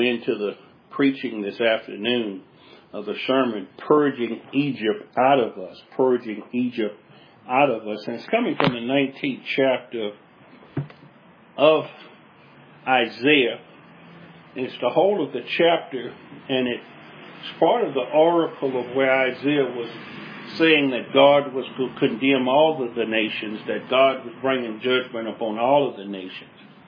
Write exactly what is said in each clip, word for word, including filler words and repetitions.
Into the preaching this afternoon of the sermon, Purging Egypt Out of Us, Purging Egypt Out of Us. And it's coming from the nineteenth chapter of Isaiah. And it's the whole of the chapter, and it's part of the oracle of where Isaiah was saying that God was to condemn all of the nations, that God was bringing judgment upon all of the nations.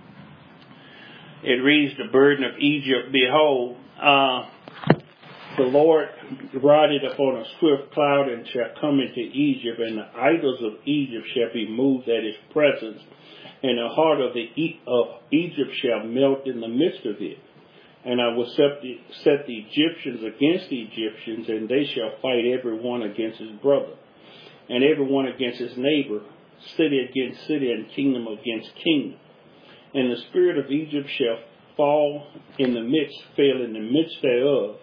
It reads, the burden of Egypt, behold, uh, the Lord rideth upon a swift cloud and shall come into Egypt, and the idols of Egypt shall be moved at his presence, and the heart of, the e- of Egypt shall melt in the midst of it. And I will set the, set the Egyptians against the Egyptians, and they shall fight every one against his brother, and every one against his neighbor, city against city, and kingdom against kingdom. And the spirit of Egypt shall fall in the midst, fail in the midst thereof.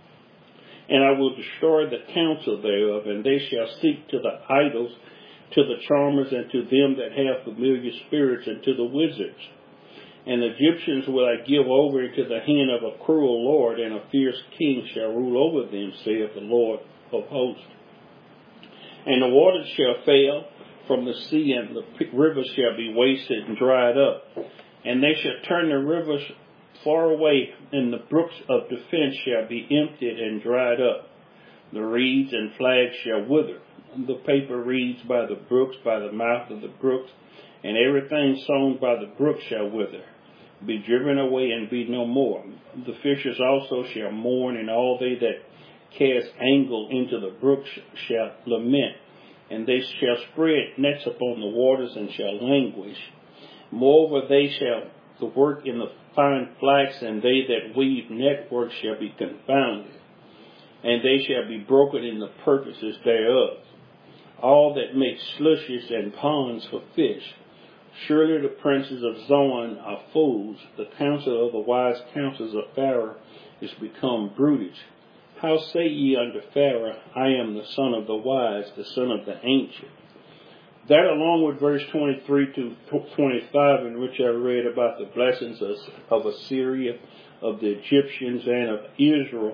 And I will destroy the counsel thereof, and they shall seek to the idols, to the charmers, and to them that have familiar spirits, and to the wizards. And the Egyptians will I give over into the hand of a cruel lord, and a fierce king shall rule over them, saith the Lord of hosts. And the waters shall fail from the sea, and the rivers shall be wasted and dried up. And they shall turn the rivers far away, and the brooks of defense shall be emptied and dried up. The reeds and flags shall wither. The paper reeds by the brooks, by the mouth of the brooks, and everything sown by the brook shall wither, be driven away and be no more. The fishers also shall mourn, and all they that cast angle into the brooks shall lament. And they shall spread nets upon the waters and shall languish. Moreover, they shall the work in the fine flax, and they that weave network shall be confounded, and they shall be broken in the purposes thereof. All that make slushes and ponds for fish. Surely the princes of Zoan are fools. The counsel of the wise counsels of Pharaoh is become brutish. How say ye unto Pharaoh, I am the son of the wise, the son of the ancient? That, along with verse twenty-three to twenty-five, in which I read about the blessings of, of Assyria, of the Egyptians, and of Israel,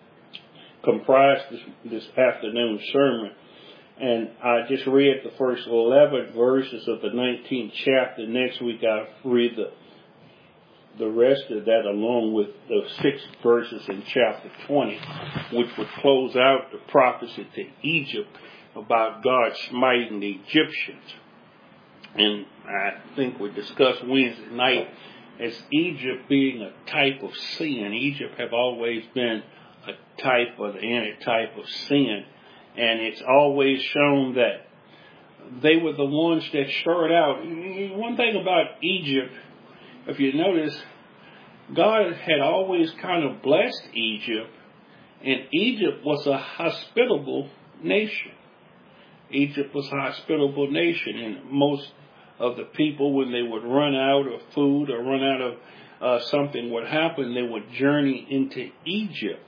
comprise this, this afternoon's sermon. And I just read the first eleven verses of the nineteenth chapter. Next week I'll read the, the rest of that, along with the six verses in chapter twenty, which would close out the prophecy to Egypt about God smiting the Egyptians. And I think we discussed Wednesday night as Egypt being a type of sin. Egypt have always been a type or the antitype of sin. And it's always shown that they were the ones that started out. One thing about Egypt, if you notice, God had always kind of blessed Egypt, and Egypt was a hospitable nation. Egypt was a hospitable nation, and most of the people, when they would run out of food or run out of uh, something would happen, they would journey into Egypt.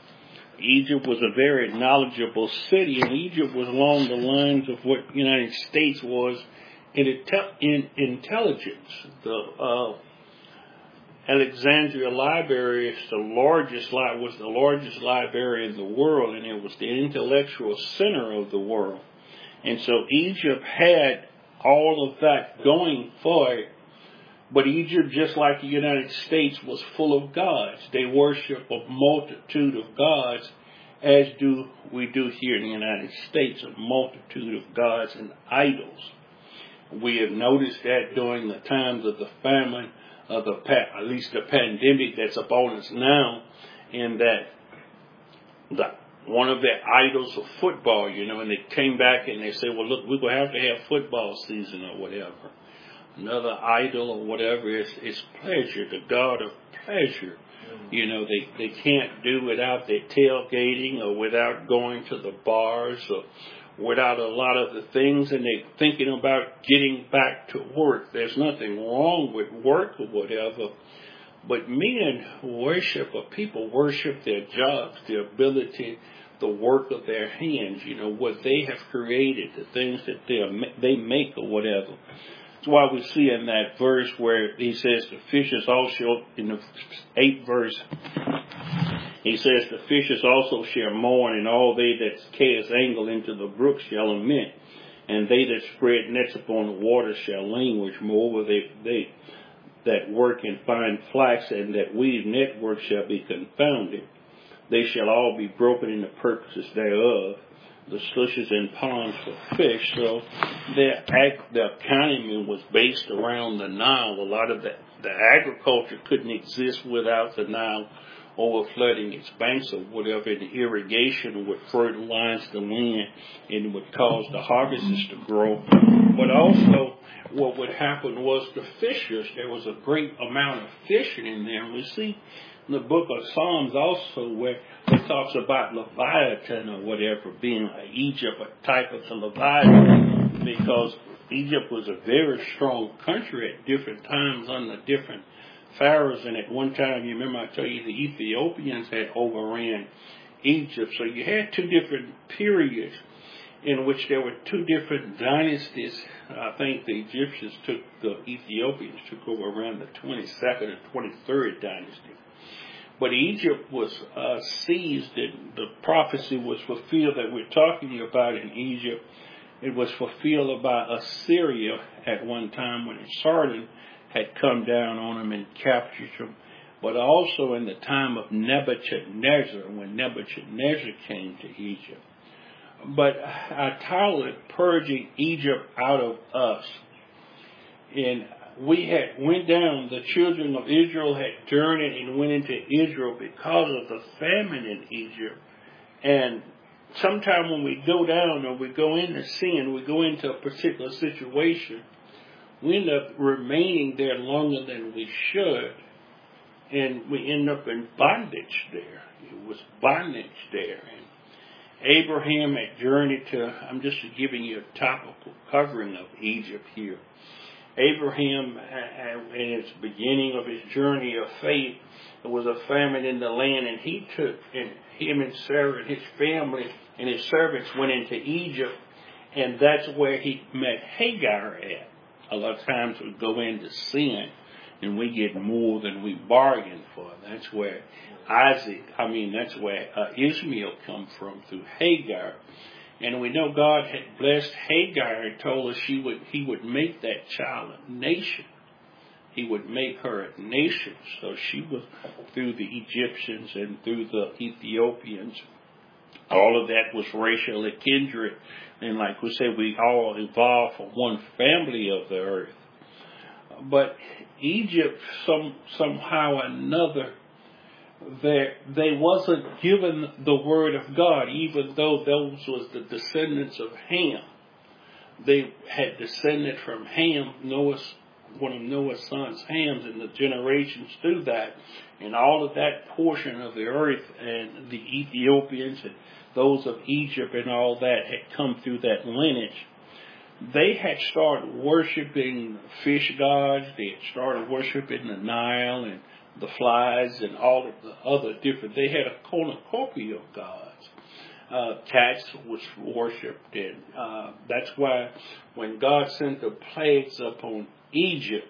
Egypt was a very knowledgeable city, and Egypt was along the lines of what the United States was in, in intelligence. The uh, Alexandria Library is the largest was the largest library in the world, and it was the intellectual center of the world. And so Egypt had all of that going for it. But Egypt, just like the United States, was full of gods. They worship a multitude of gods, as do we do here in the United States, a multitude of gods and idols. We have noticed that during the times of the famine, of the at least the pandemic that's upon us now, in that the one of their idols of football, you know, and they came back and they said, well, look, we're going to have to have football season or whatever. Another idol or whatever is, is pleasure, the God of pleasure. Mm-hmm. You know, they, they can't do without their tailgating or without going to the bars or without a lot of the things, and they're thinking about getting back to work. There's nothing wrong with work or whatever, but men worship, or people worship their jobs, their ability, the work of their hands, you know, what they have created, the things that they they make or whatever. That's why we see in that verse where he says the fishes also, in the eighth verse, he says the fishes also shall mourn, and all they that cast angle into the brook shall lament, and they that spread nets upon the water shall languish. Moreover, they, they that work and find flax and that weave network shall be confounded. They shall all be broken in the purposes thereof, the slushes and ponds for fish. So their, their economy was based around the Nile. A lot of the, the agriculture couldn't exist without the Nile overflooding its banks or whatever, and the irrigation would fertilize the land and would cause the harvests to grow. But also what would happen was the fishers, there was a great amount of fishing in there. And we see in the book of Psalms also where it talks about Leviathan or whatever being Egypt, a type of the Leviathan, because Egypt was a very strong country at different times under different pharaohs, and at one time, you remember I told you the Ethiopians had overran Egypt. So you had two different periods in which there were two different dynasties. I think the Egyptians took, the Ethiopians took over around the twenty-second and twenty-third dynasty. But Egypt was uh, seized, and the prophecy was fulfilled that we're talking about in Egypt. It was fulfilled by Assyria at one time when Sargon had come down on them and captured them, but also in the time of Nebuchadnezzar, when Nebuchadnezzar came to Egypt. But I titled it Purging Egypt Out of Us. And we had went down, the children of Israel had journeyed and went into Israel because of the famine in Egypt. And sometime when we go down or we go into sin, we go into a particular situation, we end up remaining there longer than we should, and we end up in bondage there. It was bondage there. And Abraham had journeyed to, I'm just giving you a topical covering of Egypt here. Abraham, in its beginning of his journey of faith, there was a famine in the land, and he took, and him and Sarah and his family and his servants went into Egypt, and that's where he met Hagar at. A lot of times we go into sin and we get more than we bargained for. That's where Isaac, I mean, that's where uh, Ishmael come from, through Hagar. And we know God had blessed Hagar and told us she would, he would make that child a nation. He would make her a nation. So she was through the Egyptians and through the Ethiopians. All of that was racially kindred. And like we said, we all evolved from one family of the earth. But Egypt, some somehow or another, they, they wasn't given the word of God, even though those was the descendants of Ham. They had descended from Ham, Noah's, one of Noah's sons, Ham's, and the generations through that. And all of that portion of the earth and the Ethiopians and those of Egypt and all that had come through that lineage. They had started worshiping fish gods. They had started worshiping the Nile and the flies and all of the other different. They had a cornucopia of gods. Uh, cats was worshipped, and uh, that's why when God sent the plagues upon Egypt,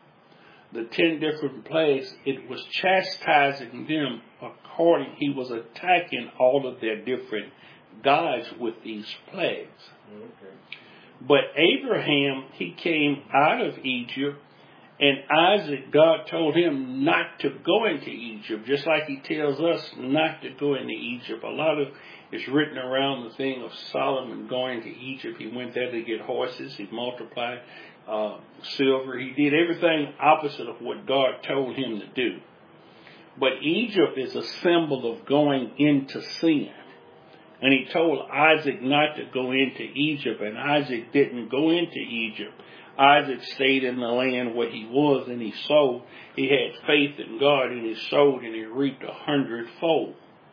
the ten different plagues, it was chastising them according, he was attacking all of their different gods with these plagues. Okay. But Abraham, he came out of Egypt, and Isaac, God told him not to go into Egypt, just like he tells us not to go into Egypt. A lot of it's written around the thing of Solomon going to Egypt. He went there to get horses. He multiplied uh, silver. He did everything opposite of what God told him to do. But Egypt is a symbol of going into sin. And he told Isaac not to go into Egypt, and Isaac didn't go into Egypt. Isaac stayed in the land where he was, and he sowed. He had faith in God, and he sowed, and he reaped a hundredfold.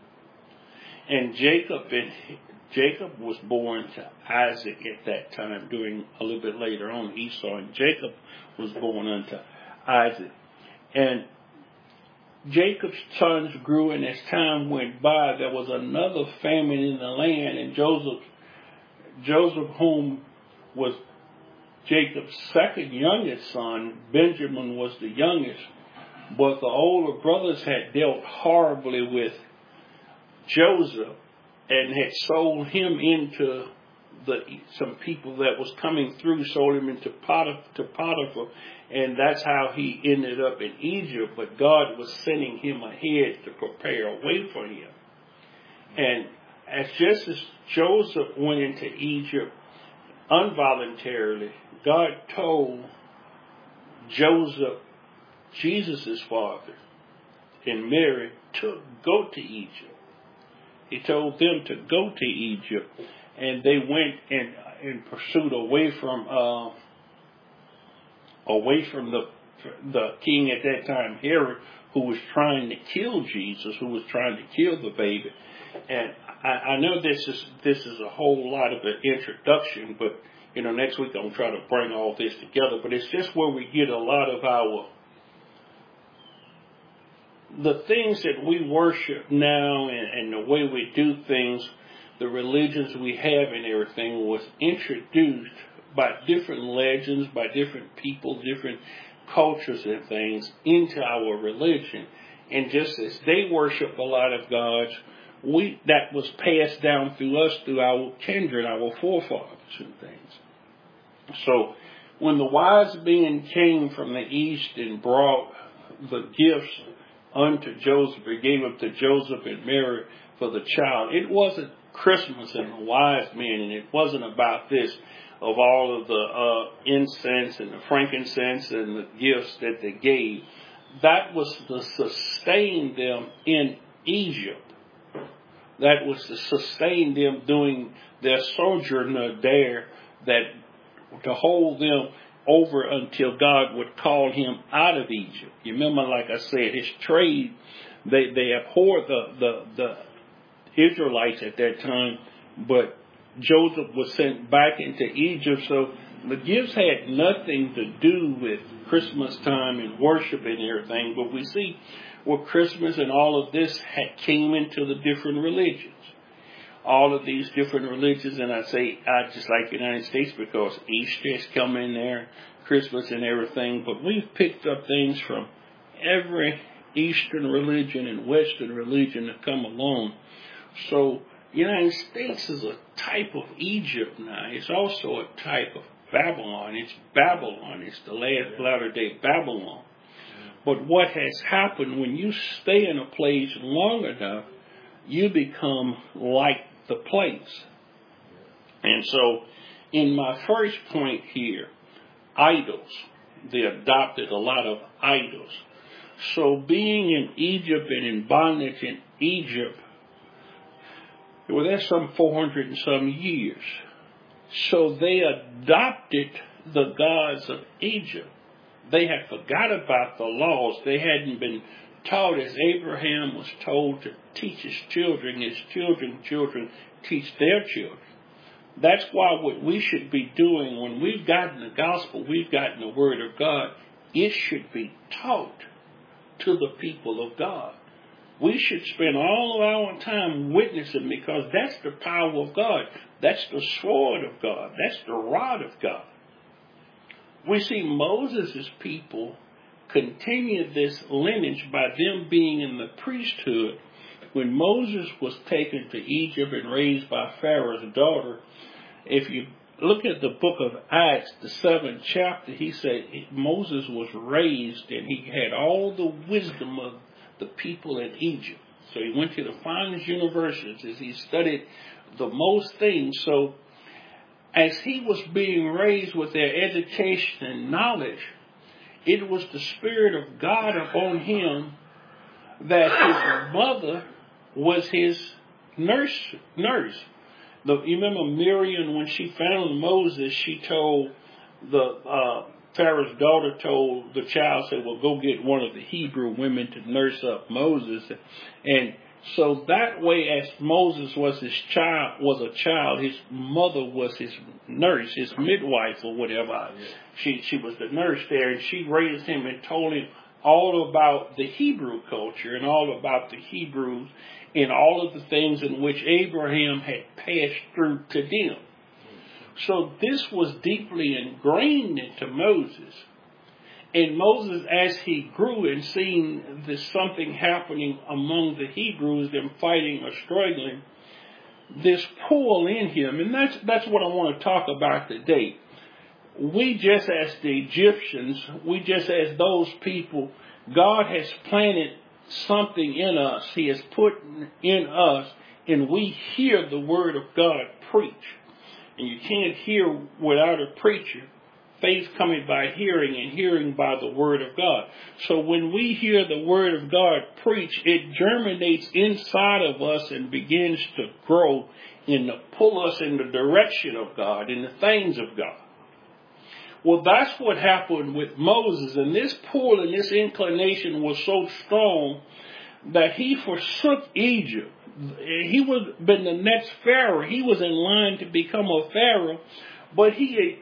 And Jacob, and Jacob was born to Isaac at that time, during a little bit later on Esau, and Jacob was born unto Isaac. And Jacob's sons grew, and as time went by, there was another famine in the land, and Joseph, Joseph whom was Jacob's second youngest son, Benjamin, was the youngest, but the older brothers had dealt horribly with Joseph and had sold him into the some people that was coming through, sold him into Potiphar, to Potiphar, and that's how he ended up in Egypt. But God was sending him ahead to prepare a way for him. And as just as Joseph went into Egypt involuntarily, God told Joseph, Jesus' father, and Mary to go to Egypt. He told them to go to Egypt, and they went in, in pursuit away from uh, away from the the king at that time, Herod, who was trying to kill Jesus, who was trying to kill the baby. And I, I know this is this is a whole lot of an introduction, but you know, next week I'm gonna try to bring all this together. But it's just where we get a lot of our the things that we worship now and, and the way we do things, the religions we have and everything was introduced by different legends, by different people, different cultures and things into our religion. And just as they worship a lot of gods, we that was passed down through us, through our kindred, our forefathers and things. So when the wise men came from the east and brought the gifts unto Joseph, or gave up to Joseph and Mary for the child, it wasn't Christmas and the wise men, and it wasn't about this, of all of the uh, incense and the frankincense and the gifts that they gave. That was to sustain them in Egypt. That was to sustain them during their sojourn there, that to hold them over until God would call him out of Egypt. You remember, like I said, his trade, they, they abhorred the, the, the Israelites at that time, but Joseph was sent back into Egypt. So the gifts had nothing to do with Christmas time and worship and everything, but we see where Christmas and all of this had came into the different religions. All of these different religions, and I say I just like the United States because Easter has come in there, Christmas and everything, but we've picked up things from every Eastern religion and Western religion that come along. So the United States is a type of Egypt now. It's also a type of Babylon. It's Babylon. It's the last latter-day Babylon. But what has happened, when you stay in a place long enough, you become like the place. And so, in my first point here, idols. They adopted a lot of idols. So being in Egypt and in bondage in Egypt, well, that's some four hundred and some years. So they adopted the gods of Egypt. They had forgot about the laws. They hadn't been taught, as Abraham was told to teach his children, his children, children teach their children. That's why what we should be doing when we've gotten the gospel, we've gotten the word of God, it should be taught to the people of God. We should spend all of our time witnessing, because that's the power of God. That's the sword of God. That's the rod of God. We see Moses' people continue this lineage by them being in the priesthood. When Moses was taken to Egypt and raised by Pharaoh's daughter, if you look at the book of Acts, the seventh chapter, he said Moses was raised and he had all the wisdom of the people in Egypt. So he went to the finest universities. He studied the most things. So as he was being raised with their education and knowledge, it was the Spirit of God upon him that his mother was his nurse. nurse. The, you remember Miriam, when she found Moses, she told the uh, Pharaoh's daughter told the child, said, well, go get one of the Hebrew women to nurse up Moses. And so that way, as Moses was his child, was a child, his mother was his nurse, his midwife or whatever. She she was the nurse there, and she raised him and told him all about the Hebrew culture and all about the Hebrews and all of the things in which Abraham had passed through to them. So this was deeply ingrained into Moses. And Moses, as he grew and seeing this something happening among the Hebrews, them fighting or struggling, this pull in him, and that's that's what I want to talk about today. We just as the Egyptians, we just as those people, God has planted something in us. He has put in us, and we hear the word of God preached. And you can't hear without a preacher. Faith coming by hearing, and hearing by the word of God. So when we hear the word of God preached, it germinates inside of us and begins to grow and to pull us in the direction of God, in the things of God. Well, that's what happened with Moses. And this pull and this inclination was so strong that he forsook Egypt. He would have been the next Pharaoh. He was in line to become a Pharaoh, but he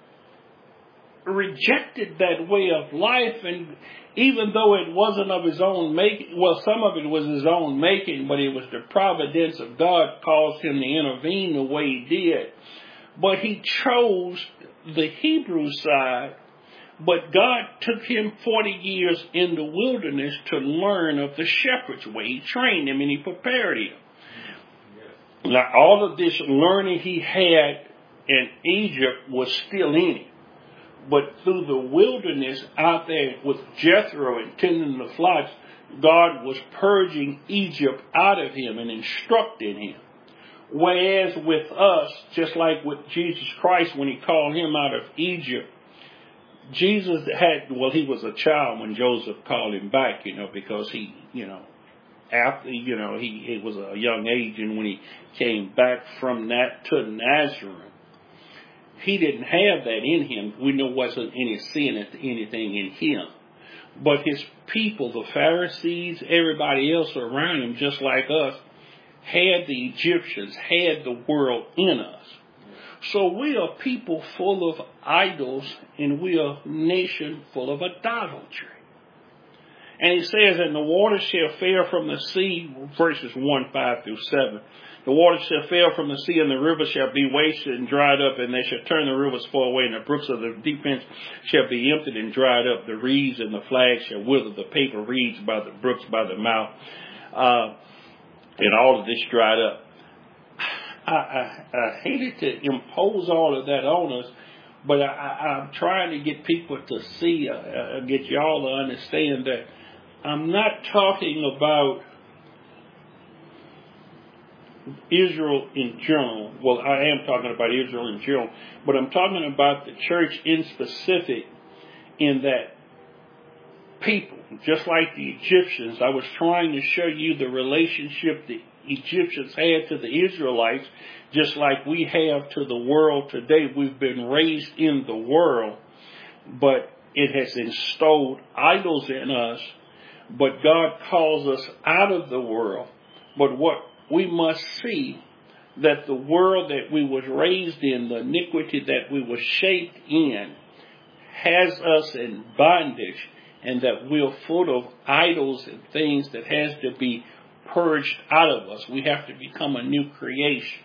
rejected that way of life, and even though it wasn't of his own making, well, some of it was his own making, but it was the providence of God caused him to intervene the way he did. But he chose the Hebrew side, but God took him forty years in the wilderness to learn of the shepherd's way. He trained him and he prepared him. Now, all of this learning he had in Egypt was still in him. But through the wilderness out there with Jethro and tending the flocks, God was purging Egypt out of him and instructing him. Whereas with us, just like with Jesus Christ when he called him out of Egypt, Jesus had, well, he was a child when Joseph called him back, you know, because he, you know, after, you know, he, it was a young age, and when he came back from that to Nazareth, he didn't have that in him. We know wasn't any sin, anything in him. But his people, the Pharisees, everybody else around him, just like us, had the Egyptians, had the world in us. So we are people full of idols, and we are a nation full of idolatry. And he says, and the water shall fail from the sea, verses one, five through seven. The water shall fail from the sea, and the river shall be wasted and dried up, and they shall turn the rivers far away, and the brooks of the defense shall be emptied and dried up. The reeds and the flags shall wither, the paper reeds by the brooks by the mouth, uh, and all of this dried up. I, I, I hated to impose all of that on us, but I, I, I'm trying to get people to see, uh, uh, get y'all to understand that I'm not talking about Israel in general. Well, I am talking about Israel in general, but I'm talking about the church in specific, in that people, just like the Egyptians, I was trying to show you the relationship the Egyptians had to the Israelites, just like we have to the world today. We've been raised in the world, but it has installed idols in us, but God calls us out of the world. But what we must see, that the world that we was raised in, the iniquity that we were shaped in, has us in bondage, and that we're full of idols and things that has to be purged out of us. We have to become a new creation.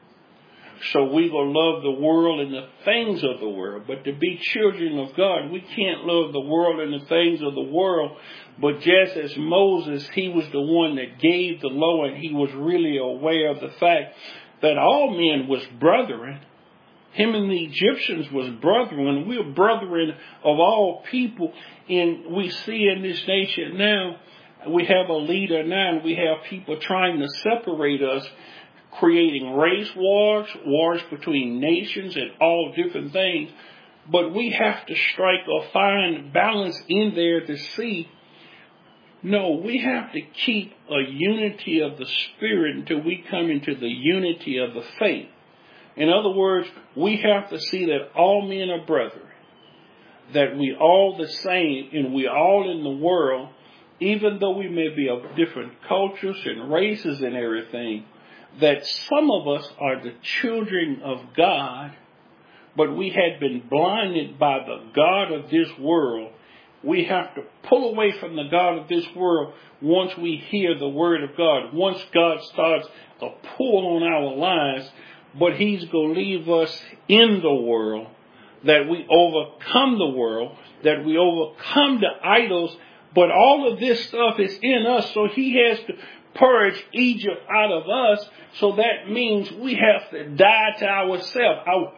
So we will love the world and the things of the world. But to be children of God, we can't love the world and the things of the world. But just as Moses, he was the one that gave the law, and he was really aware of the fact that all men was brethren. Him and the Egyptians was brethren. We're brethren of all people. And we see in this nation now, we have a leader now, and we have people trying to separate us, creating race wars, wars between nations, and all different things. But we have to strike a fine balance in there to see, no, we have to keep a unity of the Spirit until we come into the unity of the faith. In other words, we have to see that all men are brethren, that we all the same, and we all in the world, even though we may be of different cultures and races and everything, that some of us are the children of God, but we had been blinded by the God of this world. We have to pull away from the God of this world once we hear the word of God. Once God starts a pull on our lives, but he's going to leave us in the world, that we overcome the world, that we overcome the idols, but all of this stuff is in us, so he has to purge Egypt out of us, so that means we have to die to ourselves. Our,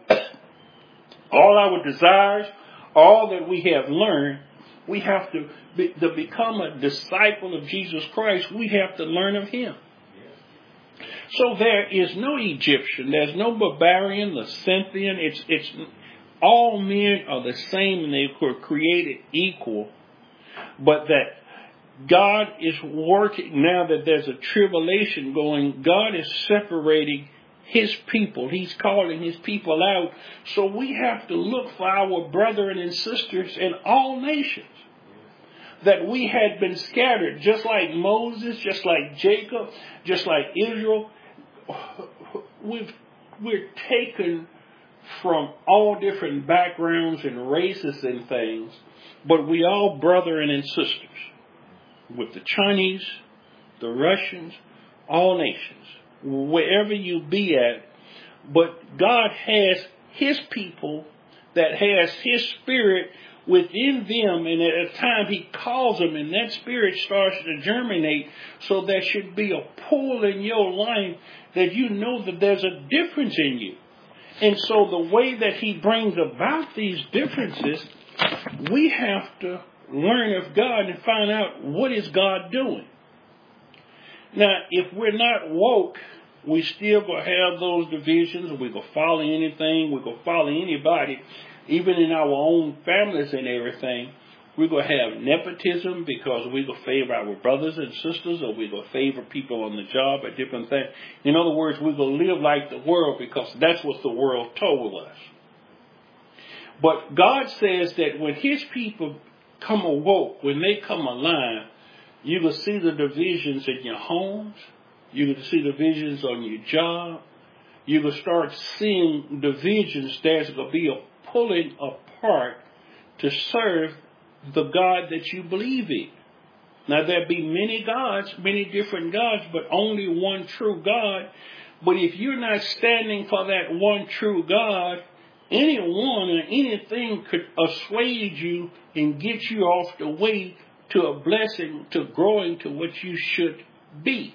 all our desires, all that we have learned, we have to, be, to become a disciple of Jesus Christ, we have to learn of him. So there is no Egyptian, there's no barbarian, the Scythian, it's, it's, all men are the same and they were created equal, but that God is working, now that there's a tribulation going, God is separating his people. He's calling his people out. So we have to look for our brethren and sisters in all nations. That we had been scattered, just like Moses, just like Jacob, just like Israel. We've, we're taken from all different backgrounds and races and things, but we all brethren and sisters. With the Chinese, the Russians, all nations, wherever you be at. But God has his people that has his spirit within them, and at a time he calls them, and that spirit starts to germinate, so there should be a pull in your life that you know that there's a difference in you. And so the way that he brings about these differences, we have to learn of God and find out what is God doing. Now, if we're not woke, we still going to have those divisions. We're going to follow anything. We're going to follow anybody, even in our own families and everything. We're going to have nepotism because we're going to favor our brothers and sisters, or we're going to favor people on the job or different things. In other words, we're going to live like the world because that's what the world told us. But God says that when his people come awoke, when they come alive, you will see the divisions in your homes. You will see divisions on your job. You will start seeing divisions. There's going to be a pulling apart to serve the God that you believe in. Now, there be many gods, many different gods, but only one true God. But if you're not standing for that one true God, anyone or anything could assuage you and get you off the way to a blessing, to growing to what you should be.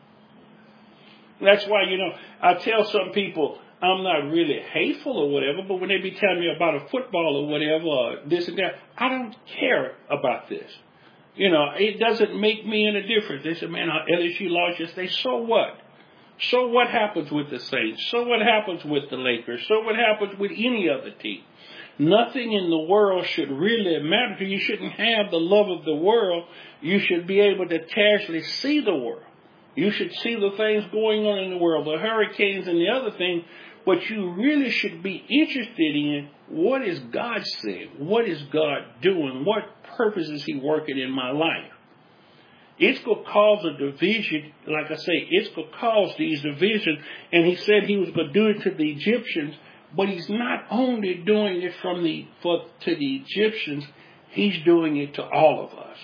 That's why, you know, I tell some people I'm not really hateful or whatever, but when they be telling me about a football or whatever, or this and that, I don't care about this. You know, it doesn't make me any difference. They say, man, L S U lost yesterday. So what? So what happens with the Saints? So what happens with the Lakers? So what happens with any other team? Nothing in the world should really matter to you. You shouldn't have the love of the world. You should be able to casually see the world. You should see the things going on in the world, the hurricanes and the other things, but you really should be interested in what is God saying? What is God doing? What purpose is he working in my life? It's going to cause a division. Like I say, it's going to cause these divisions. And he said he was going to do it to the Egyptians, but he's not only doing it from the for to the Egyptians, he's doing it to all of us.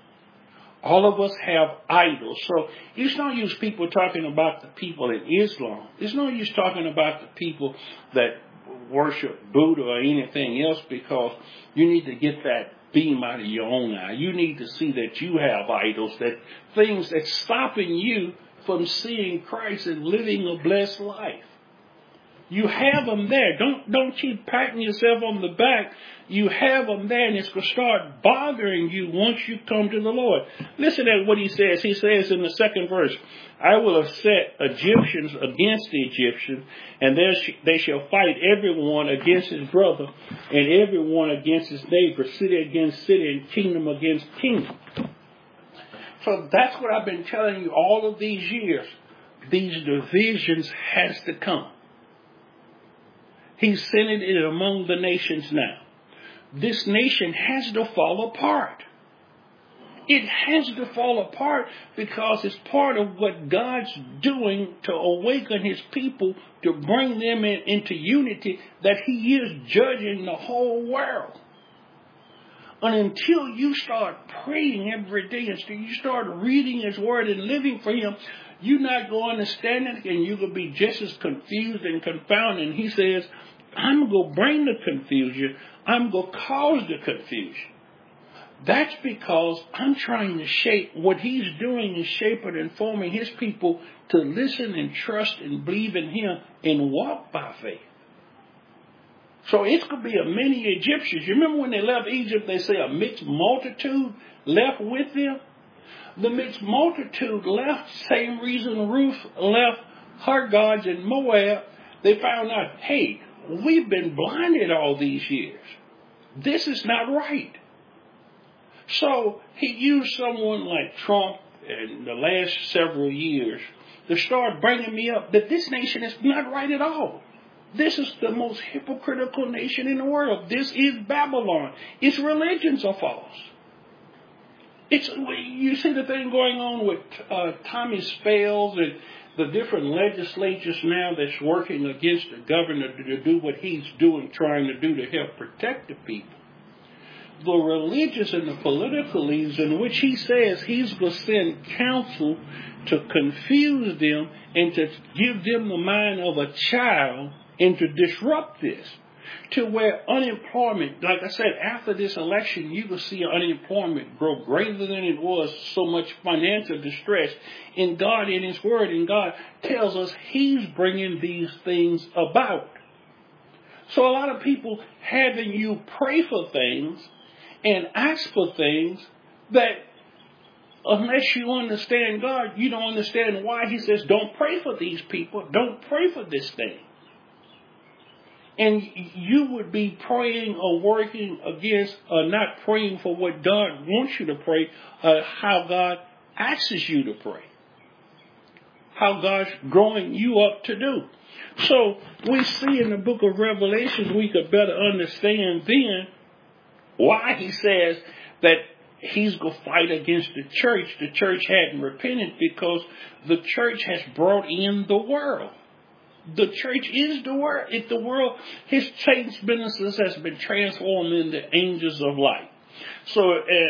All of us have idols. So it's no use people talking about the people in Islam. It's no use talking about the people that worship Buddha or anything else, because you need to get that beam out of your own eye. You need to see that you have idols, that things that's stopping you from seeing Christ and living a blessed life. You have them there. Don't don't keep patting yourself on the back. You have them there, and it's going to start bothering you once you come to the Lord. Listen to what he says. He says in the second verse, I will have set Egyptians against the Egyptians, and they shall fight everyone against his brother, and everyone against his neighbor, city against city, and kingdom against kingdom. So that's what I've been telling you all of these years. These divisions has to come. He's sending it among the nations now. This nation has to fall apart. It has to fall apart because it's part of what God's doing to awaken his people, to bring them in, into unity, that he is judging the whole world. And until you start praying every day, until you start reading His Word and living for Him, you're not going to understand it, and you're going to be just as confused and confounded. And He says, I'm going to bring the confusion. I'm going to cause the confusion. That's because I'm trying to shape what He's doing is shaping and forming His people to listen and trust and believe in Him and walk by faith. So it's going to be a many Egyptians. You remember when they left Egypt, they say a mixed multitude left with them? The mixed multitude left, same reason Ruth left her gods in Moab. They found out, hey, we've been blinded all these years. This is not right. So He used someone like Trump in the last several years to start bringing me up that this nation is not right at all. This is the most hypocritical nation in the world. This is Babylon. Its religions are false. It's, you see the thing going on with uh, Tommy Spales and the different legislatures now that's working against the governor to, to do what he's doing, trying to do to help protect the people. The religious and the political leaders in which he says he's going to send counsel to confuse them and to give them the mind of a child and to disrupt this to where unemployment, like I said, after this election, you will see unemployment grow greater than it was, so much financial distress. And God in His Word, and God tells us He's bringing these things about. So a lot of people having you pray for things and ask for things that unless you understand God, you don't understand why He says don't pray for these people, don't pray for this thing. And you would be praying or working against or not praying for what God wants you to pray, uh, how God asks you to pray, how God's growing you up to do. So we see in the book of Revelation, we could better understand then why He says that He's going to fight against the church. The church hadn't repented because the church has brought in the world. The church is the world. If the world, His saints' businesses has been transformed into angels of light. So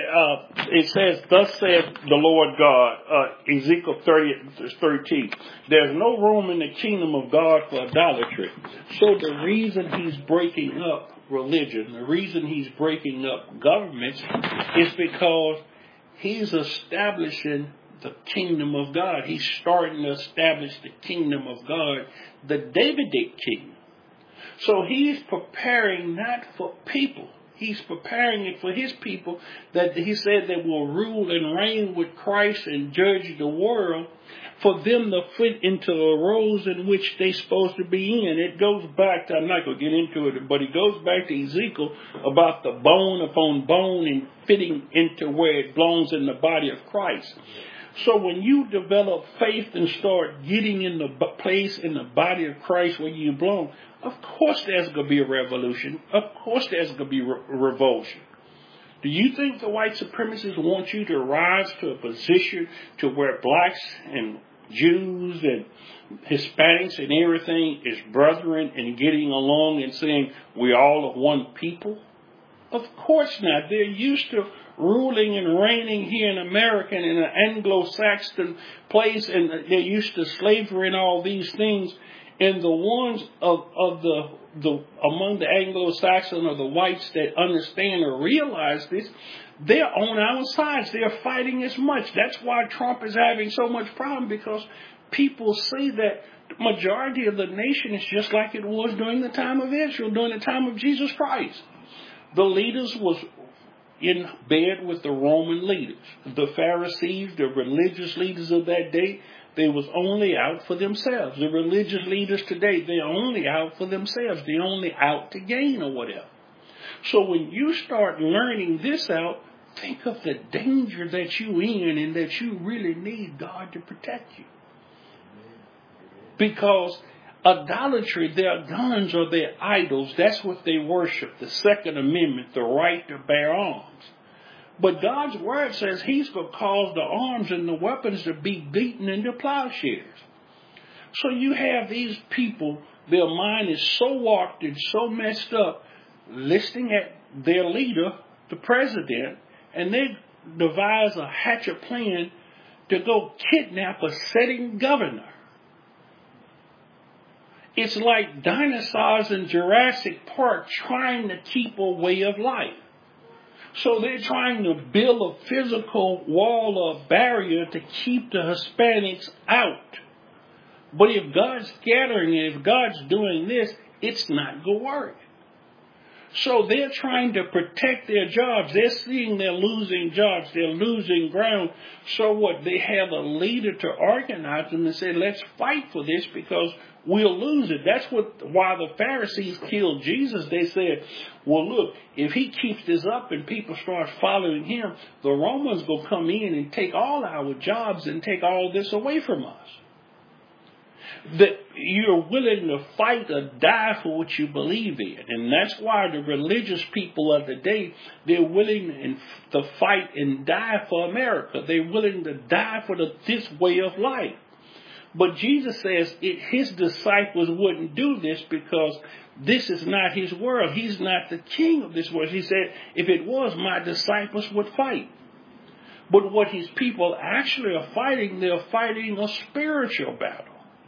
uh, it says, thus saith the Lord God, uh, Ezekiel thirty, thirteen, there's no room in the kingdom of God for idolatry. So the reason He's breaking up religion, the reason He's breaking up governments is because He's establishing the kingdom of God. He's starting to establish the kingdom of God, the Davidic kingdom. So He's preparing not for people. He's preparing it for His people that He said that will rule and reign with Christ and judge the world, for them to fit into the roles in which they're supposed to be in. It goes back to, I'm not going to get into it, but it goes back to Ezekiel about the bone upon bone and fitting into where it belongs in the body of Christ. So when you develop faith and start getting in the place in the body of Christ where you belong, of course there's going to be a revolution. Of course there's going to be re- revulsion. Do you think the white supremacists want you to rise to a position to where blacks and Jews and Hispanics and everything is brethren and getting along and saying we all are one people? Of course not. They're used to ruling and reigning here in America and in an Anglo-Saxon place, and they're used to slavery and all these things. And the ones of, of the, the among the Anglo-Saxon or the whites that understand or realize this, they're on our sides. They're fighting as much. That's why Trump is having so much problem, because people see that the majority of the nation is just like it was during the time of Israel, during the time of Jesus Christ. The leaders was in bed with the Roman leaders. The Pharisees, the religious leaders of that day, they was only out for themselves. The religious leaders today, they're only out for themselves. They're only out to gain or whatever. So when you start learning this out, think of the danger that you in and that you really need God to protect you. Because idolatry, their guns or their idols, that's what they worship. The Second Amendment, the right to bear arms. But God's word says He's going to cause the arms and the weapons to be beaten into plowshares. So you have these people, their mind is so warped and so messed up, listening at their leader the president, and they devise a hatchet plan to go kidnap a sitting governor. It's like dinosaurs in Jurassic Park trying to keep a way of life. So they're trying to build a physical wall or barrier to keep the Hispanics out. But if God's scattering it, if God's doing this, it's not going to work. So they're trying to protect their jobs. They're seeing they're losing jobs. They're losing ground. So what? They have a leader to organize them and say, let's fight for this because we'll lose it. That's what why the Pharisees killed Jesus. They said, well, look, if he keeps this up and people start following him, the Romans will come in and take all our jobs and take all this away from us. That you're willing to fight or die for what you believe in. And that's why the religious people of the day, they're willing to fight and die for America. They're willing to die for the, this way of life. But Jesus says it, his disciples wouldn't do this because this is not his world. He's not the king of this world. He said, if it was, my disciples would fight. But what his people actually are fighting, they're fighting a spiritual battle.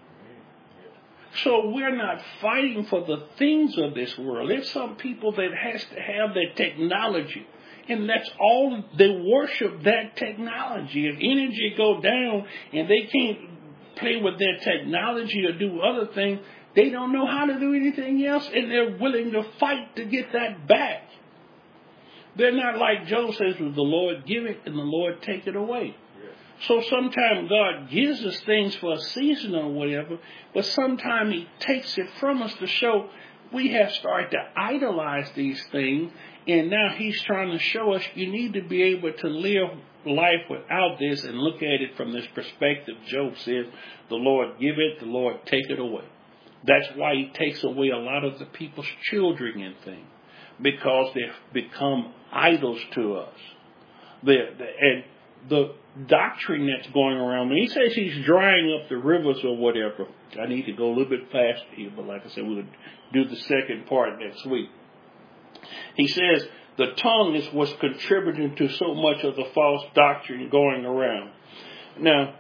So we're not fighting for the things of this world. There's some people that has to have that technology. And that's all, they worship that technology. If energy go down and they can't play with their technology or do other things, they don't know how to do anything else, and they're willing to fight to get that back. They're not like Job says, the Lord give it and the Lord take it away. So sometimes God gives us things for a season or whatever, but sometimes he takes it from us to show we have started to idolize these things, and now he's trying to show us you need to be able to live life without this and look at it from this perspective. Job says, the Lord give it, the Lord take it away. That's why he takes away a lot of the people's children and things, because they've become idols to us. They're, they're, and the doctrine that's going around, when he says he's drying up the rivers or whatever, I need to go a little bit faster here, but like I said, we'll do the second part next week. He says the tongue is what's contributing to so much of the false doctrine going around. Now,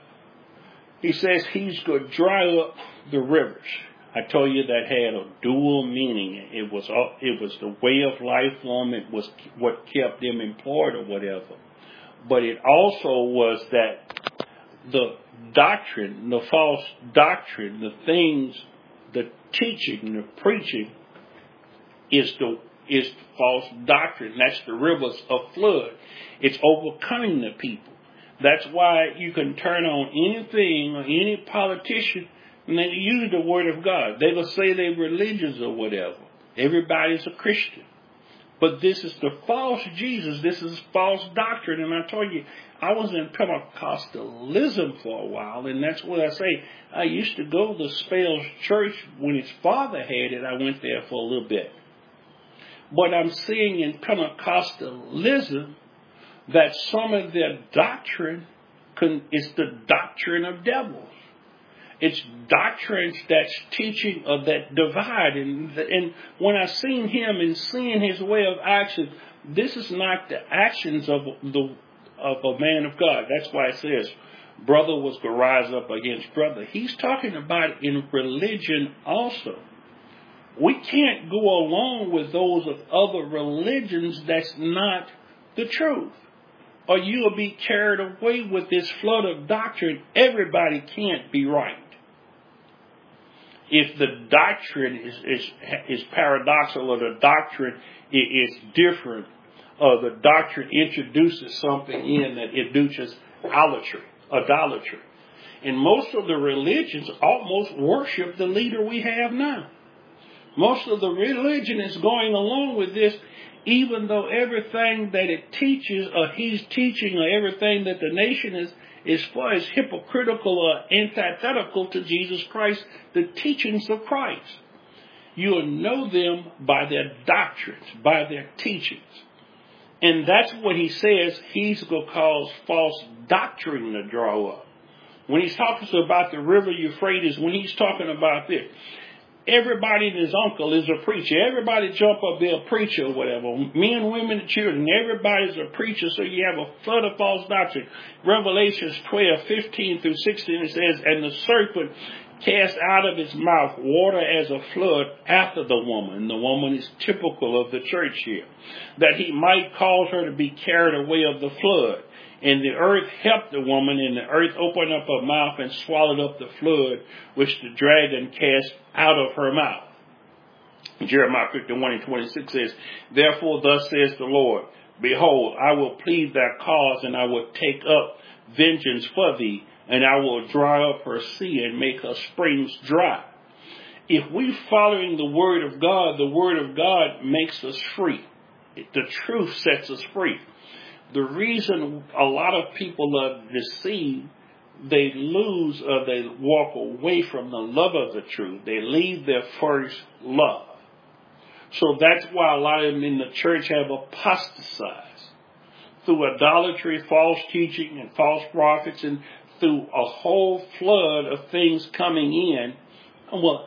he says he's going to dry up the rivers. I told you that had a dual meaning. It was it was the way of life for them. It was what kept them employed or whatever. But it also was that the doctrine, the false doctrine, the things, the teaching, the preaching is the is false doctrine. That's the rivers of flood. It's overcoming the people. That's why you can turn on anything or any politician and they use the word of God. They will say they're religious or whatever. Everybody's a Christian. But this is the false Jesus. This is false doctrine. And I told you, I was in Pentecostalism for a while, and that's what I say. I used to go to Spell's church when his father had it. I went there for a little bit. But I'm seeing in Pentecostalism that some of their doctrine can, is the doctrine of devils. It's doctrines that's teaching of that divide. And, and when I seen him and seeing his way of action, this is not the actions of the of a man of God. That's why it says, brother was going to rise up against brother. He's talking about in religion also. We can't go along with those of other religions that's not the truth. Or you'll be carried away with this flood of doctrine. Everybody can't be right. If the doctrine is, is, is paradoxical or the doctrine is different, or the doctrine introduces something in that induces idolatry, idolatry. And most of the religions almost worship the leader we have now. Most of the religion is going along with this, even though everything that it teaches or he's teaching or everything that the nation is as far as hypocritical or antithetical to Jesus Christ, the teachings of Christ. You'll know them by their doctrines, by their teachings. And that's what he says he's going to cause false doctrine to draw up. When he's talking about the river Euphrates, when he's talking about this, everybody and his uncle is a preacher. Everybody jump up, be a preacher or whatever. Men, women, and children, everybody's a preacher. So you have a flood of false doctrine. Revelations twelve, fifteen through sixteen, it says, and the serpent cast out of his mouth water as a flood after the woman. The woman is typical of the church here. That he might cause her to be carried away of the flood. And the earth helped the woman, and the earth opened up her mouth and swallowed up the flood which the dragon cast out of her mouth. Jeremiah fifty-one and twenty-six says, therefore thus says the Lord, behold, I will plead thy cause, and I will take up vengeance for thee, and I will dry up her sea and make her springs dry. If we following the word of God, the word of God makes us free. The truth sets us free. The reason a lot of people are deceived, they lose or they walk away from the love of the truth. They leave their first love. So that's why a lot of them in the church have apostatized through idolatry, false teaching, and false prophets, and through a whole flood of things coming in. Well,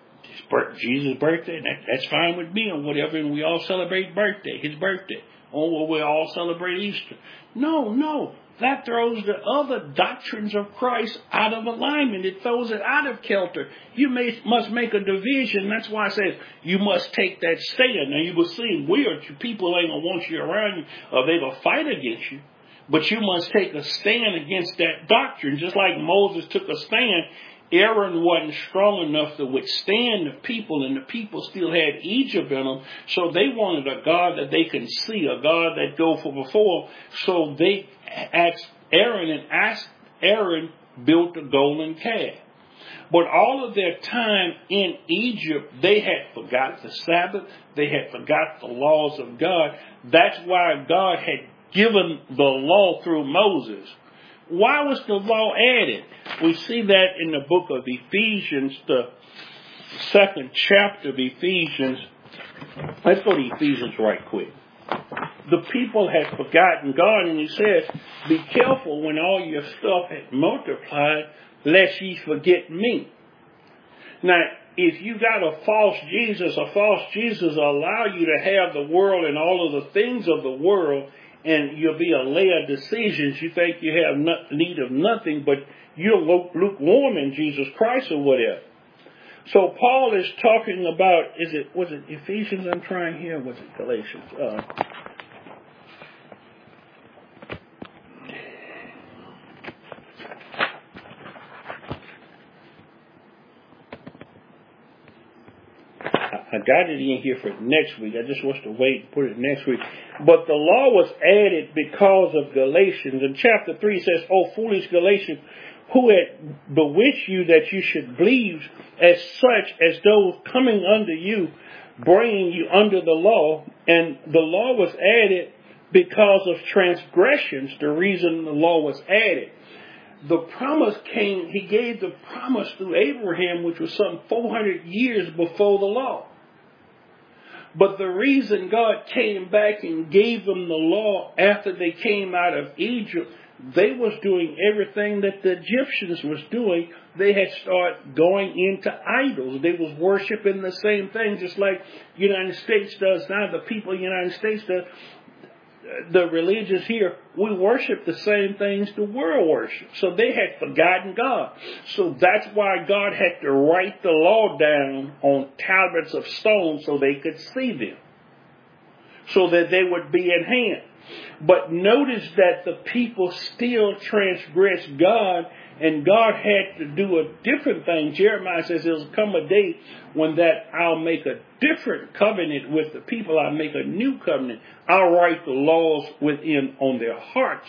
Jesus' birthday, that, that's fine with me, or whatever, and we all celebrate birthday, his birthday. Oh, well, we all celebrate Easter. No, no. That throws the other doctrines of Christ out of alignment. It throws it out of kilter. You may, must make a division. That's why I said you must take that stand. Now, you will see weird. People ain't going to want you around you, or they will fight against you. But you must take a stand against that doctrine. Just like Moses took a stand, Aaron wasn't strong enough to withstand the people, and the people still had Egypt in them. So they wanted a God that they can see, a God that go for before. So they asked Aaron, and asked Aaron built a golden calf. But all of their time in Egypt, they had forgot the Sabbath. They had forgot the laws of God. That's why God had given the law through Moses. Why was the law added? We see that in the book of Ephesians, the second chapter of Ephesians. Let's go to Ephesians right quick. The people had forgotten God, and he says, be careful when all your stuff had multiplied, lest ye forget me. Now, if you got a false Jesus, a false Jesus will allow you to have the world and all of the things of the world, and you'll be a layer of decisions. You think you have no, need of nothing, but you're lukewarm in Jesus Christ or whatever. So Paul is talking about, is it, was it Ephesians I'm trying here? Was it Galatians? Uh, I got it in here for next week. I just want to wait and put it next week. But the law was added because of Galatians. And chapter three says, O foolish Galatians, who had bewitched you that you should believe as such as those coming under you, bringing you under the law. And the law was added because of transgressions, the reason the law was added. The promise came, he gave the promise through Abraham, which was some four hundred years before the law. But the reason God came back and gave them the law after they came out of Egypt, they was doing everything that the Egyptians was doing. They had started going into idols. They was worshiping the same thing, just like the United States does now. The people in the United States, the, the religious here, we worship the same things the world worships. So they had forgotten God. So that's why God had to write the law down on tablets of stone so they could see them, so that they would be in hand. But notice that the people still transgressed God, and God had to do a different thing. Jeremiah says there'll come a day when that I'll make a different covenant with the people. I'll make a new covenant. I'll write the laws within on their hearts.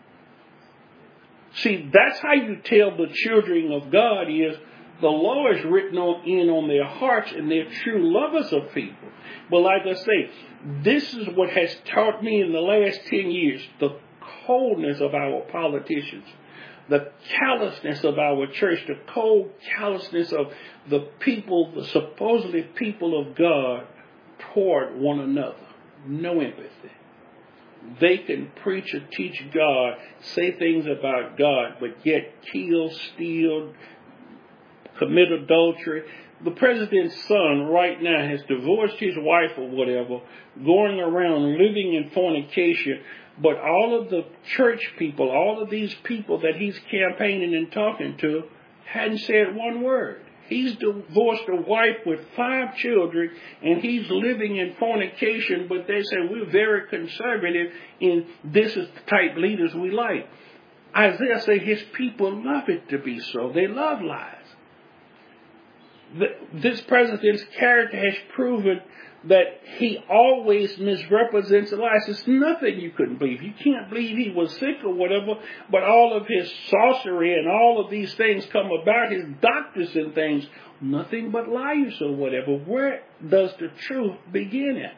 See, that's how you tell the children of God is the law is written on in on their hearts, and they're true lovers of people. But like I say, this is what has taught me in the last ten years, the coldness of our politicians, the callousness of our church, the cold callousness of the people, the supposedly people of God toward one another. No empathy. They can preach or teach God, say things about God, but yet kill, steal, commit adultery. the president's son right now has divorced his wife or whatever, going around living in fornication, but all of the church people, all of these people that he's campaigning and talking to, hadn't said one word. He's divorced a wife with five children, and he's living in fornication, but they say we're very conservative, and this is the type leaders we like. Isaiah said his people love it to be so. They love lies. The, this president's character has proven that he always misrepresents the lies. It's nothing you couldn't believe. You can't believe he was sick or whatever, but all of his sorcery and all of these things come about, his doctors and things, nothing but liars or whatever. Where does the truth begin at?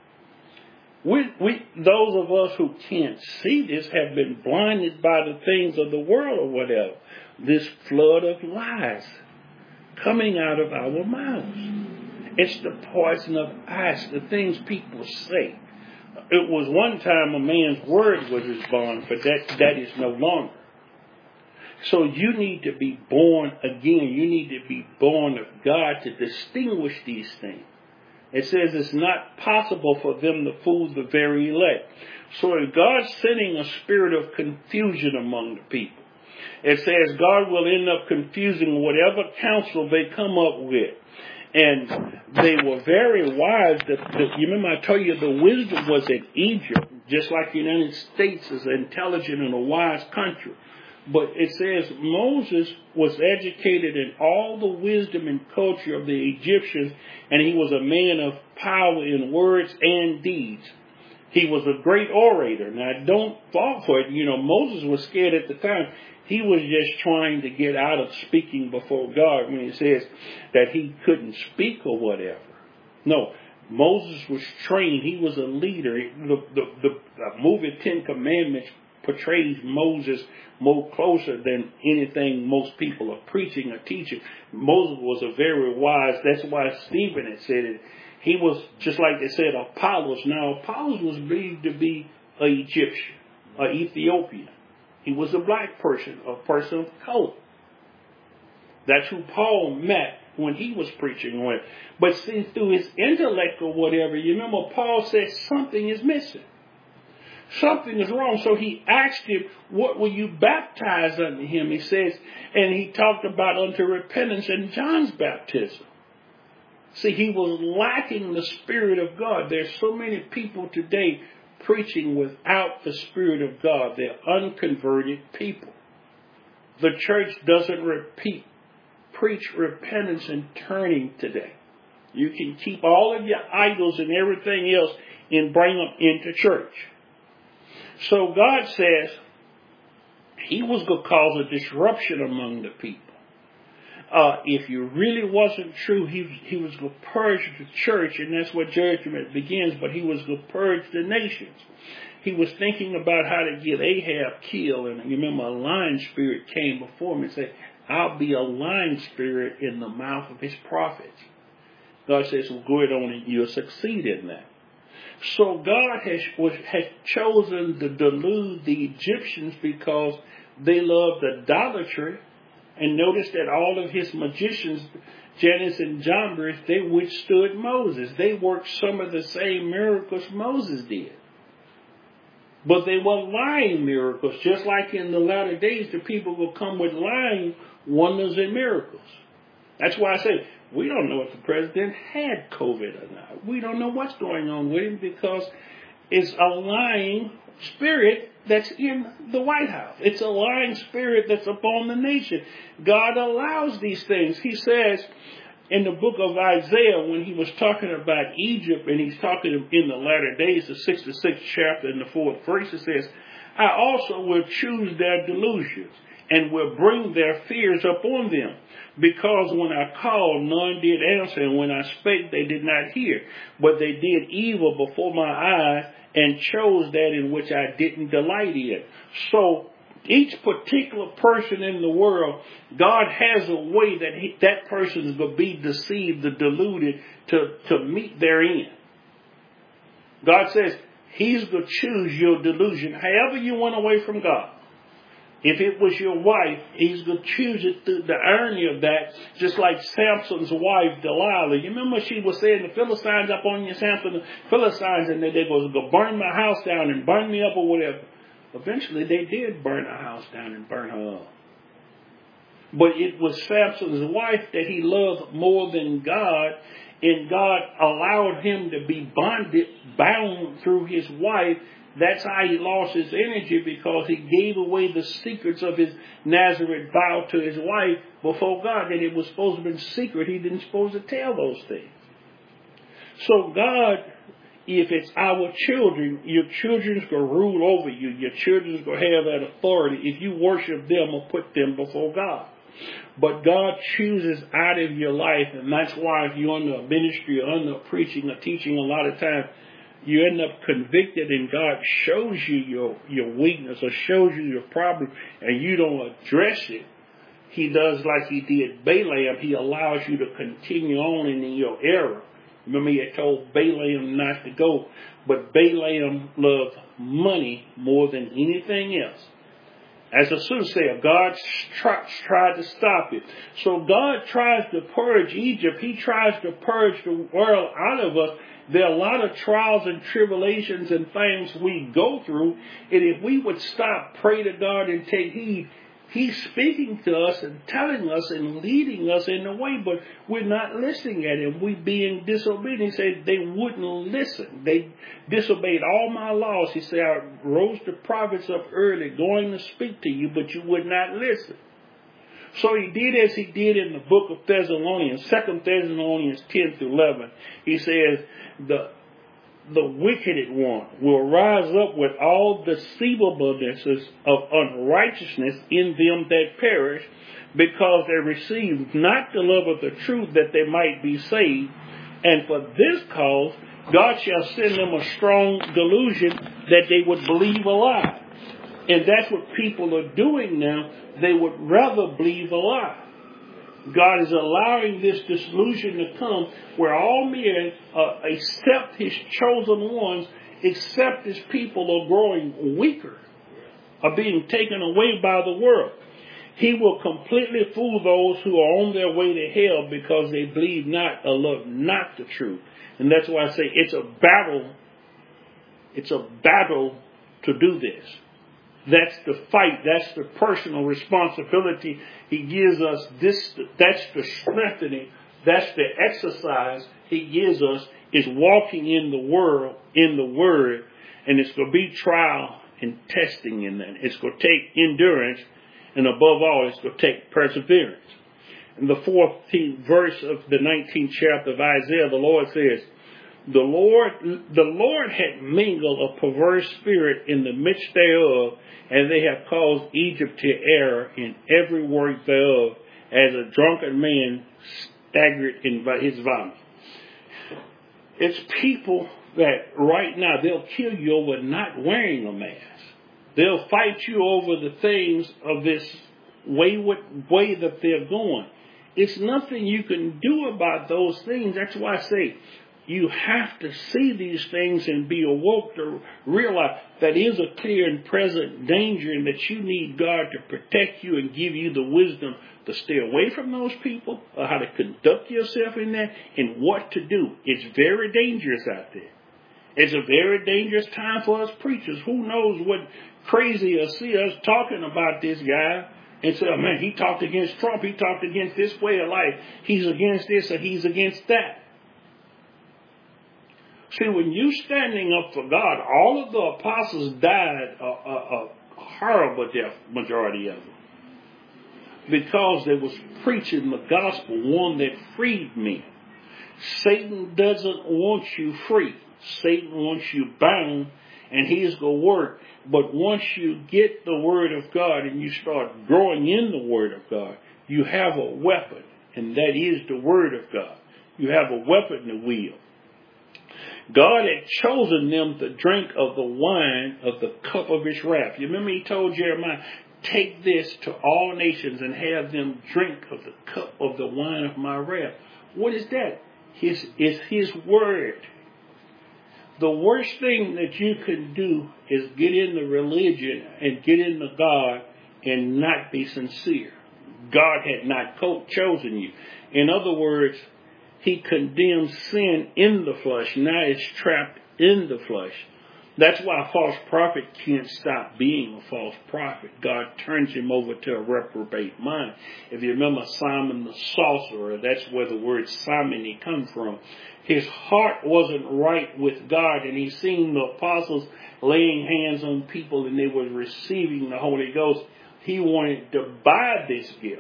We, we, those of us who can't see this have been blinded by the things of the world or whatever. This flood of lies coming out of our mouths. It's the poison of ice, the things people say. It was one time a man's word was his bond, but that, that is no longer. So you need to be born again. You need to be born of God to distinguish these things. It says it's not possible for them to fool the very elect. So God's sending a spirit of confusion among the people. It says God will end up confusing whatever counsel they come up with. And they were very wise. The, the, you remember I told you the wisdom was in Egypt, just like the United States is an intelligent and a wise country. But it says Moses was educated in all the wisdom and culture of the Egyptians, and he was a man of power in words and deeds. He was a great orator. Now, don't fall for it. You know, Moses was scared at the time. He was just trying to get out of speaking before God when he says that he couldn't speak or whatever. No, Moses was trained. He was a leader. The, the, the, the movie Ten Commandments portrays Moses more closer than anything most people are preaching or teaching. Moses was a very wise, that's why Stephen had said it. He was, just like they said, Apollos. Now, Apollos was believed to be an Egyptian, an Ethiopian. He was a black person, a person of color. That's who Paul met when he was preaching with. But see, through his intellect or whatever, you remember Paul said something is missing. Something is wrong. So he asked him, what will you baptize unto him? He says, and he talked about unto repentance and John's baptism. See, he was lacking the Spirit of God. There's so many people today preaching without the Spirit of God. They're unconverted people. The church doesn't repeat, preach repentance and turning today. You can keep all of your idols and everything else and bring them into church. So God says he was going to cause a disruption among the people. Uh, if you really wasn't true, he, he was going to purge the church, and that's where judgment begins, but he was going to purge the nations. He was thinking about how to get Ahab killed, and you remember a lying spirit came before him and said, I'll be a lying spirit in the mouth of his prophets. God says, well, go ahead on and you'll succeed in that. So God has, was, has chosen to delude the Egyptians because they loved idolatry. And notice that all of his magicians, Jannes and Jambres, they withstood Moses. They worked some of the same miracles Moses did. But they were lying miracles. Just like in the latter days, the people will come with lying wonders and miracles. That's why I say, we don't know if the president had COVID or not. We don't know what's going on with him because it's a lying spirit that's in the White House. It's a lying spirit that's upon the nation. God allows these things. He says in the book of Isaiah, when he was talking about Egypt, and he's talking in the latter days, the sixty-sixth chapter and the fourth verse, it says, I also will choose their delusions and will bring their fears upon them. Because when I called, none did answer, and when I spake, they did not hear. But they did evil before my eyes, and chose that in which I didn't delight in. So each particular person in the world, God has a way that he, that person is going to be deceived or deluded to, to meet their end. God says he's going to choose your delusion. However you went away from God, If it was your wife, he's going to choose it through the irony of that, just like Samson's wife, Delilah. You remember she was saying, the Philistines up on you, Samson, the Philistines, and they, they go, go burn my house down and burn me up or whatever. Eventually, they did burn her house down and burn her up. But it was Samson's wife that he loved more than God, and God allowed him to be bonded, bound through his wife. That's how he lost his energy, because he gave away the secrets of his Nazareth vow to his wife before God, that it was supposed to be secret. He didn't supposed to tell those things. So God, if it's our children, your children's going to rule over you. Your children's going to have that authority if you worship them or put them before God. But God chooses out of your life, and that's why if you're under a ministry or under preaching or teaching, a lot of times you end up convicted, and God shows you your, your weakness or shows you your problem, and you don't address it. He does like he did Balaam. He allows you to continue on in your error. Remember, he had told Balaam not to go, but Balaam loved money more than anything else. As a soothsayer, God tried to stop it. So God tries to purge Egypt. He tries to purge the world out of us. There are a lot of trials and tribulations and things we go through. And if we would stop, pray to God, and take heed, He's speaking to us and telling us and leading us in the way, but we're not listening at Him. We're being disobedient. He said they wouldn't listen. They disobeyed all my laws. He said, I rose the prophets up early, going to speak to you, but you would not listen. So he did as he did in the book of Thessalonians, Second Thessalonians ten through eleven. He says, the the wicked one will rise up with all deceivablenesses of unrighteousness in them that perish, because they receive not the love of the truth, that they might be saved. And for this cause, God shall send them a strong delusion, that they would believe a lie. And that's what people are doing now. They would rather believe a lie. God is allowing this disillusion to come, where all men, uh, except His chosen ones, except His people, are growing weaker, are being taken away by the world. He will completely fool those who are on their way to hell, because they believe not or love not the truth. And that's why I say it's a battle. It's a battle to do this. That's the fight. That's the personal responsibility He gives us. This, that's the strengthening. That's the exercise He gives us, is walking in the world, in the Word. And it's going to be trial and testing in that. It's going to take endurance. And above all, it's going to take perseverance. In the fourteenth verse of the nineteenth chapter of Isaiah, the Lord says, The Lord, the Lord had mingled a perverse spirit in the midst thereof, and they have caused Egypt to err in every work thereof, as a drunken man staggered in his vomit. It's people that right now, they'll kill you over not wearing a mask. They'll fight you over the things of this wayward way that they're going. It's nothing you can do about those things. That's why I say, you have to see these things and be awoke to realize that is a clear and present danger, and that you need God to protect you and give you the wisdom to stay away from those people, or how to conduct yourself in that, and what to do. It's very dangerous out there. It's a very dangerous time for us preachers. Who knows what crazy will see us talking about this guy and say, oh man, he talked against Trump. He talked against this way of life. He's against this or he's against that. See, when you're standing up for God, all of the apostles died a, a, a horrible death, majority of them, because they was preaching the gospel, one that freed men. Satan doesn't want you free. Satan wants you bound, and he's going to work. But once you get the Word of God and you start growing in the Word of God, you have a weapon, and that is the Word of God. You have a weapon to wield. God had chosen them to drink of the wine of the cup of His wrath. You remember He told Jeremiah, take this to all nations and have them drink of the cup of the wine of my wrath. What is that? His, it's His Word. The worst thing that you can do is get into religion and get into God and not be sincere. God had not co- chosen you. In other words, he condemns sin in the flesh. Now it's trapped in the flesh. That's why a false prophet can't stop being a false prophet. God turns him over to a reprobate mind. If you remember Simon the sorcerer, that's where the word simony comes from. His heart wasn't right with God, and he seen the apostles laying hands on people and they were receiving the Holy Ghost. He wanted to buy this gift.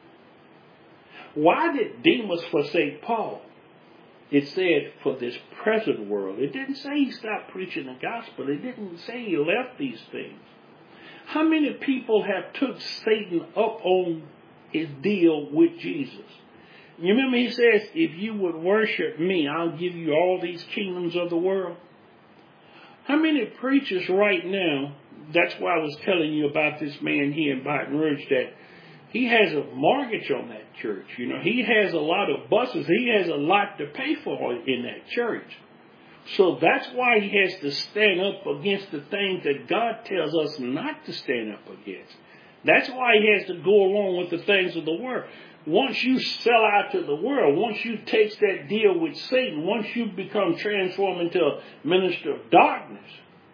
Why did Demas forsake Paul? It said for this present world. It didn't say he stopped preaching the gospel. It didn't say he left these things. How many people have took Satan up on his deal with Jesus? You remember he says, if you would worship me, I'll give you all these kingdoms of the world. How many preachers right now, that's why I was telling you about this man here in Baton Rouge, that he has a mortgage on that church. You know, he has a lot of buses. He has a lot to pay for in that church. So that's why he has to stand up against the things that God tells us not to stand up against. That's why he has to go along with the things of the world. Once you sell out to the world, once you take that deal with Satan, once you become transformed into a minister of darkness.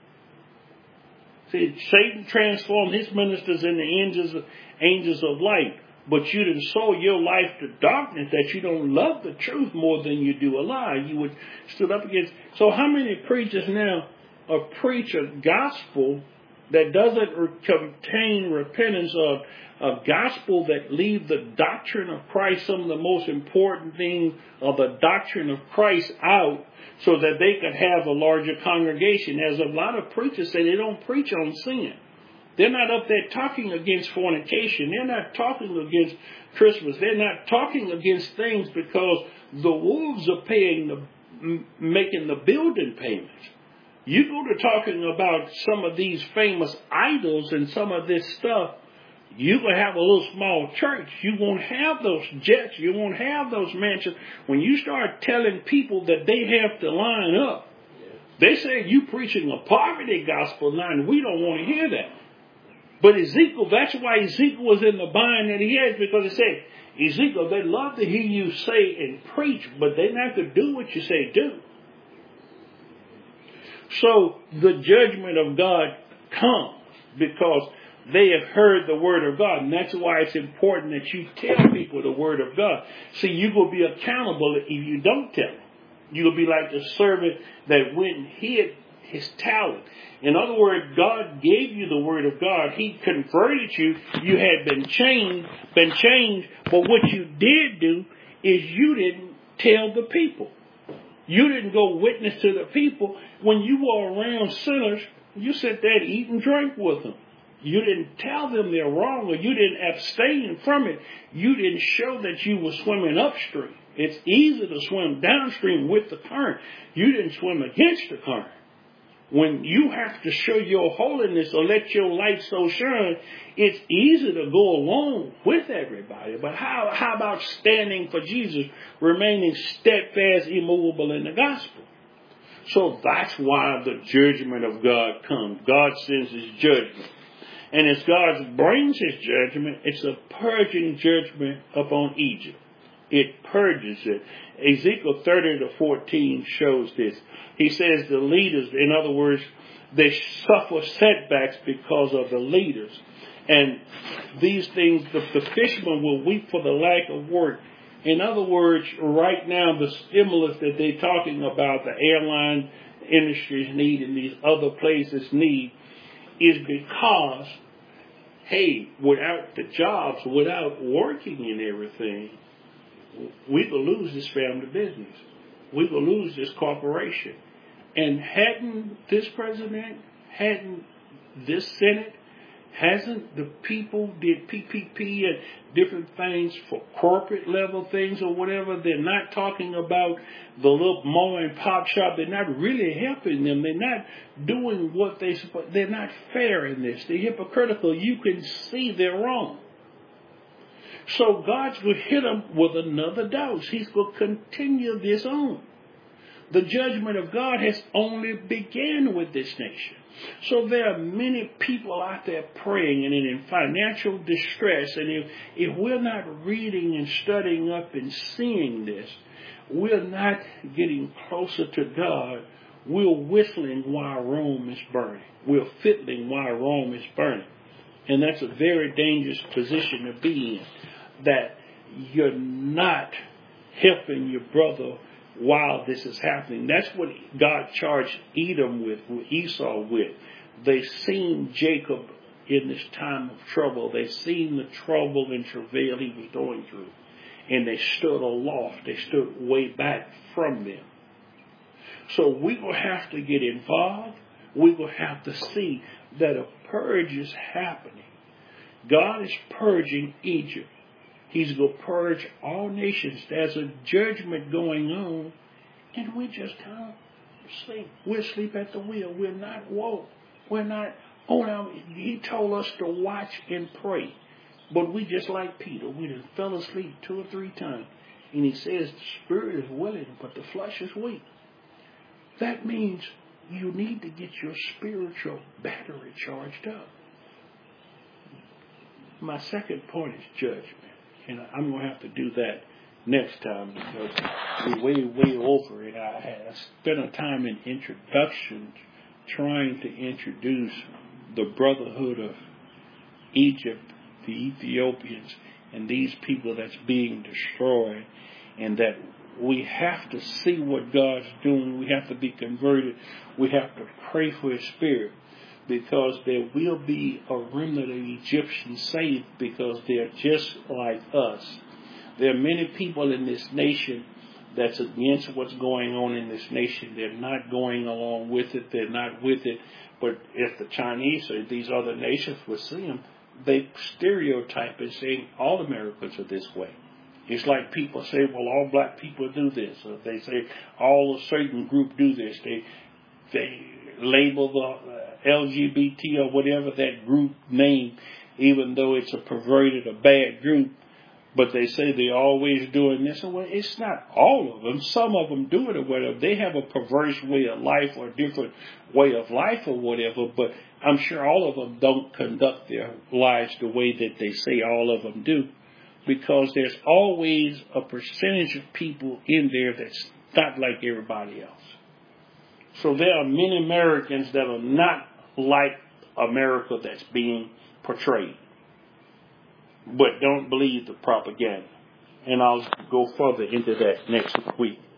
See, Satan transformed his ministers into angels of, angels of light. But you didn't sold your life to darkness, that you don't love the truth more than you do a lie. You would stood up against. So how many preachers now are preach a gospel that doesn't re- contain repentance, of a gospel that leave the doctrine of Christ, some of the most important things of the doctrine of Christ, out so that they could have a larger congregation? As a lot of preachers say, they don't preach on sin. They're not up there talking against fornication. They're not talking against Christmas. They're not talking against things because the wolves are paying the, making the building payments. You go to talking about some of these famous idols and some of this stuff, you will have a little small church. You won't have those jets. You won't have those mansions. When you start telling people that they have to line up, they say you preaching a poverty gospel now, and we don't want to hear that. But Ezekiel, that's why Ezekiel was in the bind that he has, because it said, Ezekiel, they love to hear you say and preach, but they're not going to do what you say do. So the judgment of God comes because they have heard the word of God. And that's why it's important that you tell people the word of God. See, you will be accountable if you don't tell them. You'll be like the servant that went and hid his talent. In other words, God gave you the word of God. He converted you. You had been changed, been changed. But what you did do is you didn't tell the people. You didn't go witness to the people. When you were around sinners, you sat there to eat and drink with them. You didn't tell them they're wrong, or you didn't abstain from it. You didn't show that you were swimming upstream. It's easy to swim downstream with the current. You didn't swim against the current. When you have to show your holiness or let your light so shine, it's easy to go along with everybody. But how, how about standing for Jesus, remaining steadfast, immovable in the gospel? So that's why the judgment of God comes. God sends his judgment. And as God brings his judgment, it's a purging judgment upon Egypt. It purges it. Ezekiel thirty to fourteen shows this. He says the leaders, in other words, they suffer setbacks because of the leaders. And these things, the, the fishermen will weep for the lack of work. In other words, right now, the stimulus that they're talking about, the airline industries need and these other places need, is because, hey, without the jobs, without working and everything, we will lose this family business. We will lose this corporation. And hadn't this president, hadn't this Senate, hasn't the people did P P P and different things for corporate level things or whatever? They're not talking about the little mom and pop shop. They're not really helping them. They're not doing what they supposed. They're not fair in this. They're hypocritical. You can see they're wrong. So God's going to hit them with another dose. He's going to continue this on. The judgment of God has only begun with this nation. So there are many people out there praying and in financial distress. And if, if we're not reading and studying up and seeing this, we're not getting closer to God. We're whistling while Rome is burning. We're fiddling while Rome is burning. And that's a very dangerous position to be in. That you're not helping your brother while this is happening. That's what God charged Edom with, Esau with. They seen Jacob in this time of trouble. They seen the trouble and travail he was going through. And they stood aloft. They stood way back from them. So we will have to get involved. We will have to see that a purge is happening. God is purging Egypt. He's going to purge all nations. There's a judgment going on, and we just kind of sleep. We're asleep at the wheel. We're not woke. We're not on our... He told us to watch and pray. But we just like Peter. We just fell asleep two or three times. And he says the spirit is willing, but the flesh is weak. That means you need to get your spiritual battery charged up. My second point is judgment. And I'm going to have to do that next time because we're way, way over it. I had spent a time in introductions trying to introduce the brotherhood of Egypt, the Ethiopians, and these people that's being destroyed, and that we have to see what God's doing. We have to be converted. We have to pray for His Spirit. Because there will be a remnant of Egyptians saved because they're just like us. There are many people in this nation that's against what's going on in this nation. They're not going along with it. They're not with it. But if the Chinese or these other nations would see them, they stereotype and say all Americans are this way. It's like people say, well, all black people do this. Or they say all a certain group do this. They, they label the L G B T or whatever that group name, even though it's a perverted or bad group, but they say they're always doing this. Well, it's not all of them. Some of them do it or whatever. They have a perverse way of life or a different way of life or whatever, but I'm sure all of them don't conduct their lives the way that they say all of them do, because there's always a percentage of people in there that's not like everybody else. So there are many Americans that are not like America that's being portrayed, but don't believe the propaganda. And I'll go further into that next week.